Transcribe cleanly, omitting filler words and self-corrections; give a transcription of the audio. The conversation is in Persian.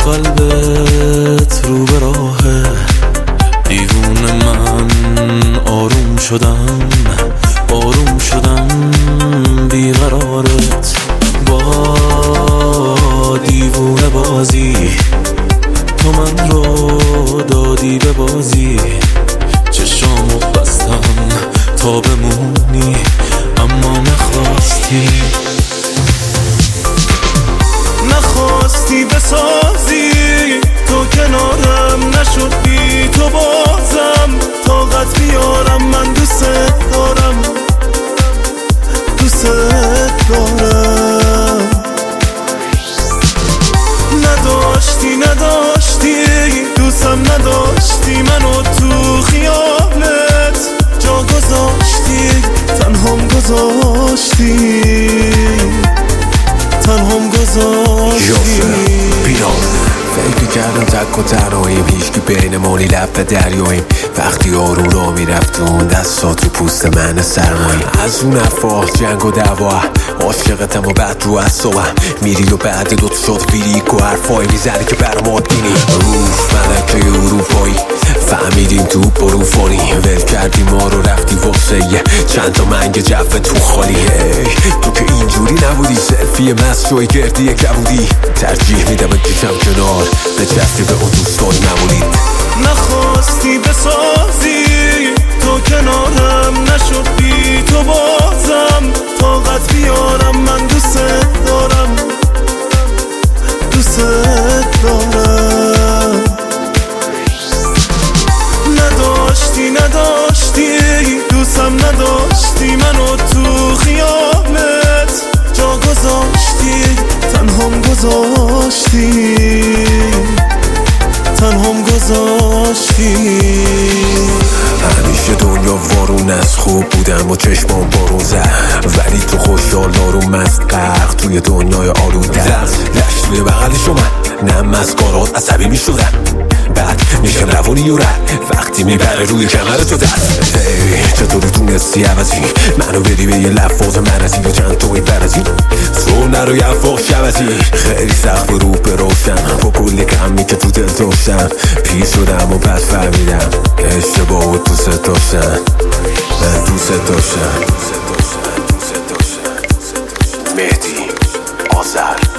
قلبت رو به راهه، دیوونه من آروم شدم بیقرارت با دیوونه بازی، تو من رو دادی به بازی، چشامو بستم تا بمونی اما نخواستی بسازی، تو کنارم نشدی، تو بازم طاقت بیارم، من دوست دارم نداشتی دوستم نداشتی، منو تو خیالت جا گذاشتی، تنهام گذاشتی فکر کردم تک و تنهاییم، هیچکی بین مانی لب به دریاییم، وقتی آروم را میرفتون دستات رو پوست من سرماییم، از اون افاق جنگ و دعوا عاشقتم و بعد رو اصابم میری و بعد دوت شد فیلیک و حرفایی میزنی که برام عادینی، روف ملکه اروپایی فهمیدیم تو بروفانی، ول کردی ما رو رفتی واسه چند تا منگ جفه تو خالی، تو که اینجوری نبودی، سلفی مست گردی کبودی، ترجیح میدم بکشم کنار به جفتی به اون دوستای نمونید. نخواستی بسازی، تو کنارم نشدی، تو بازم طاقت بیارم، من دوست دارم نداشتی دوستم نداشتی، منو تو خیالت جا گذاشتی، تنهام گذاشتی. همیشه دنیا وارون از خوب بودم و چشمام بارون زد، ولی تو خوشحال دارم مست غرق توی دنیای آلوده، لش توی بغل شما نه مسکارات عصبی می شدن، بعد میشم روانی و رد وقتی میبره روی کمر تو دست، چطوری تونستی عوضی منو بدی به یه لفاظ مرزی و چند توی برزی، تو نرو یه فاق شبزی، خیلی سخت رو به روشن با کلی کمی که تو دل داشتم، پیش شدم و بعد فهمیدم اشتباه دوست داشتن، من دوست داشتم. مهدی آذر